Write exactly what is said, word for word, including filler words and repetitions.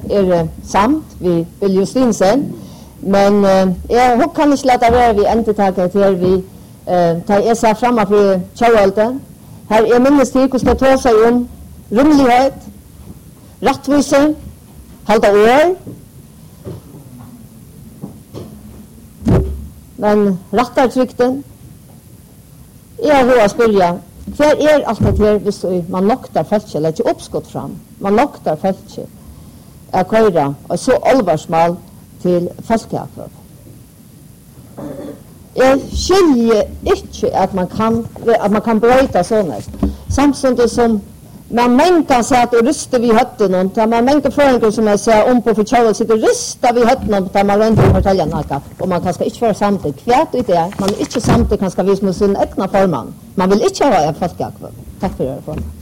er samt vi Bill Justinsen, men uh, jeg hun kan ikke lade være vi endetaket til vi uh, tar jeg seg fremme for Kjøvalde. Her er minnes til hvordan det tar seg om rummelighet, rettvise, halda år, men rettartrykten. Jeg har hva spørre, hva er alt det her hvis man noktar feltet, eller ikke oppskott fram, man noktar feltet å køyre og så alvarsmål til folkeakvøp. Jeg skiljer ikke at man kan, at man kan brøyta sånn. Samtidig som man menka seg at ryster vi høtten om, da man menka føringer som jeg ser om på for Kjøvel, sitter ryster vi høtten om, da man rønner og forteller noe, og man kan ikke være samtidig. Kvært i det, man er ikke samtidig kan skal vise med sin egna formann. Man vil ikke ha en folkeakvøp. Takk for det, formann.